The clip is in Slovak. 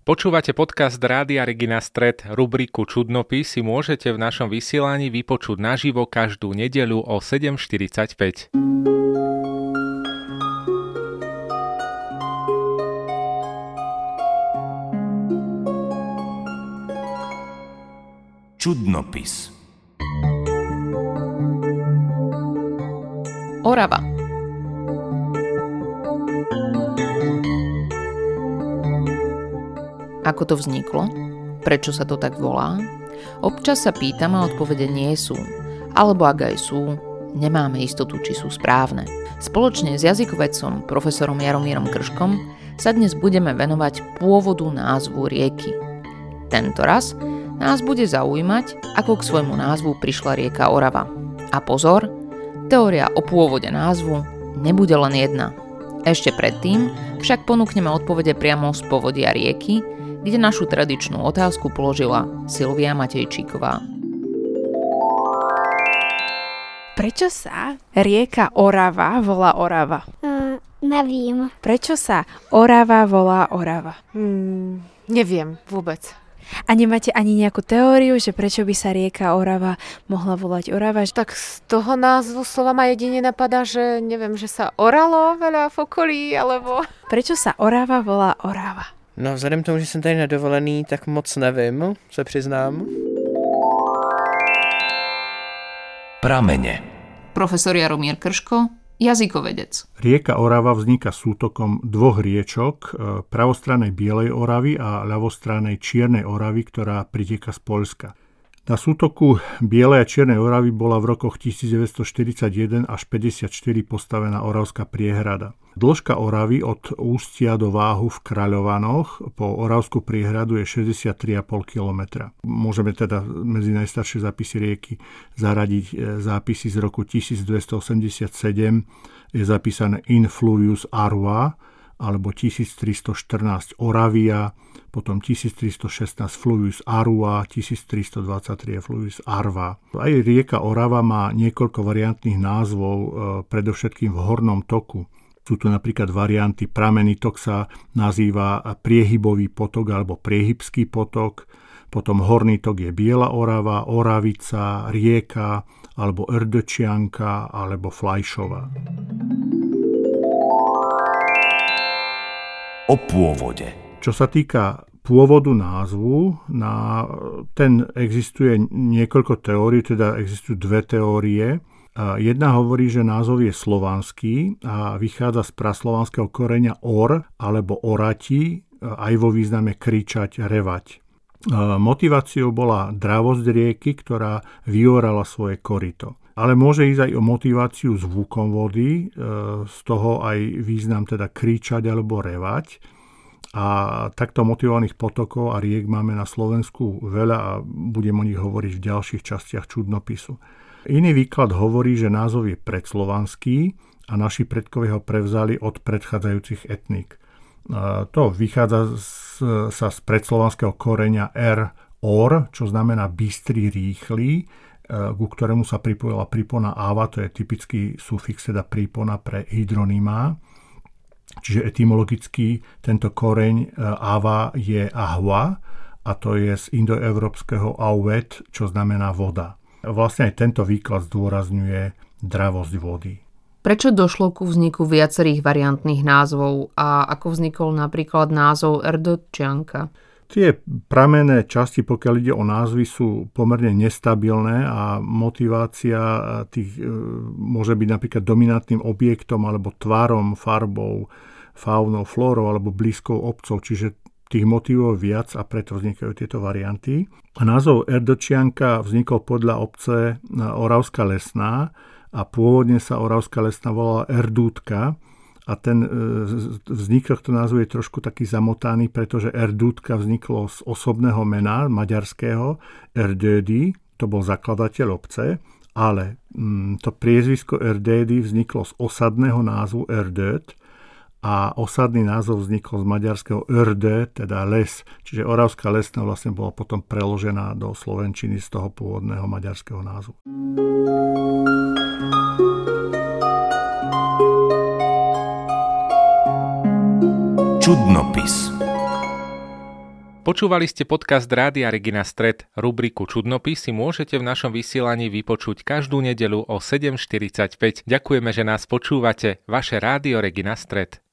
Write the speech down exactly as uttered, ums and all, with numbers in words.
Počúvate podcast Rádia Regina Stred, rubriku Čudnopis si môžete v našom vysielaní vypočuť naživo každú nedeľu o sedem štyridsaťpäť. Čudnopis. Orava. Ako to vzniklo? Prečo sa to tak volá? Občas sa pýtam a odpovede nie sú. Alebo ak aj sú, nemáme istotu, či sú správne. Spoločne s jazykovedcom profesorom Jaromírom Krškom sa dnes budeme venovať pôvodu názvu rieky. Tento raz nás bude zaujímať, ako k svojmu názvu prišla rieka Orava. A pozor, teória o pôvode názvu nebude len jedna. Ešte predtým však ponúkneme odpovede priamo z povodia rieky, kde našu tradičnú otázku položila Silvia Matejčíková. Prečo sa rieka Orava volá Orava? Uh, nevím. Prečo sa Orava volá Orava? Hmm, neviem vôbec. A nemáte ani nejakú teóriu, že prečo by sa rieka Orava mohla volať Orava? Tak z toho názvu slova ma jedine napadá, že neviem, že sa oralo veľa v okolí, alebo... Prečo sa Orava volá Orava? No, vzhledem tomu, že jsem tady na dovolený, tak moc nevím, se přiznám. Pramene. Profesor Jaromír Krško, jazykovedec. Rieka Orava vzniká sútokom dvoch riečok, pravostranej Bielej Oravy a ľavostranej Čiernej Oravy, ktorá priteka z Poľska. Na sútoku Bielej a Čiernej Oravy bola v rokoch devätnásťstoštyridsaťjeden až päťdesiatštyri postavená Oravská priehrada. Dĺžka Oravy od ústia do Váhu v Kraľovanoch po Oravskú priehradu je šesťdesiattri celá päť kilometra. Môžeme teda medzi najstaršie zápisy rieky zaradiť zápisy z roku tisícdvestoosemdesiatsedem. Je zapísané In fluvius Arva, alebo tisíctristoštrnásť Oravia, potom tisíctristošestnásť Fluvius Arua, tisíctristodvadsaťtri Fluvius Arva. Aj rieka Orava má niekoľko variantných názvov, predovšetkým v hornom toku. Sú tu napríklad varianty pramenný tok sa nazýva priehybový potok alebo priehybský potok, potom horný tok je Biela Orava, Oravica, rieka alebo Erdöčianka alebo Flajšova. O pôvode. Čo sa týka pôvodu názvu, na ten existuje niekoľko teórií, teda existujú dve teórie. Jedna hovorí, že názov je slovanský a vychádza z praslovanského koreňa or alebo orati, aj vo význame kričať, revať. Motiváciou bola dravosť rieky, ktorá vyorala svoje koryto. Ale môže ísť aj o motiváciu zvukom vody, z toho aj význam teda kričať alebo revať. A takto motivovaných potokov a riek máme na Slovensku veľa a budem o nich hovoriť v ďalších častiach čudnopisu. Iný výklad hovorí, že názov je predslovanský a naši predkovia ho prevzali od predchádzajúcich etník. To vychádza z, sa z predslovanského koreňa er, or, čo znamená bystrý, rýchly, ku ktorému sa pripojila prípona áva, to je typický sufix, teda prípona pre hydronymá. Čiže etymologicky tento koreň áva je ahva a to je z indoeurópskeho auvet, čo znamená voda. Vlastne aj tento výklad zdôrazňuje dravosť vody. Prečo došlo ku vzniku viacerých variantných názvov a ako vznikol napríklad názov Erdöčianka? Tie pramenné časti, pokiaľ ide o názvy, sú pomerne nestabilné a motivácia tých môže byť napríklad dominantným objektom alebo tvarom, farbou, faunou, flórou alebo blízkou obcov, čiže tých motivov viac a preto vznikajú tieto varianty. A názov Erdöčianka vznikol podľa obce Oravská Lesná a pôvodne sa Oravská Lesná volala Erdútka. A ten vznik tohto názvu je trošku taký zamotaný, pretože Erdútka vzniklo z osobného mena maďarského Erdődy, to bol zakladateľ obce, ale to priezvisko Erdődy vzniklo z osadného názvu Erdőt a osadný názov vznikol z maďarského Ördö, teda les, čiže Oravská Lesná vlastne bola potom preložená do slovenčiny z toho pôvodného maďarského názvu. Čudnopis. Počúvali ste podcast Rádia Regina Stred. Rubriku Čudnopis si môžete v našom vysielaní vypočuť každú nedeľu o sedem štyridsaťpäť. Ďakujeme, že nás počúvate. Vaše Rádio Regina Stred.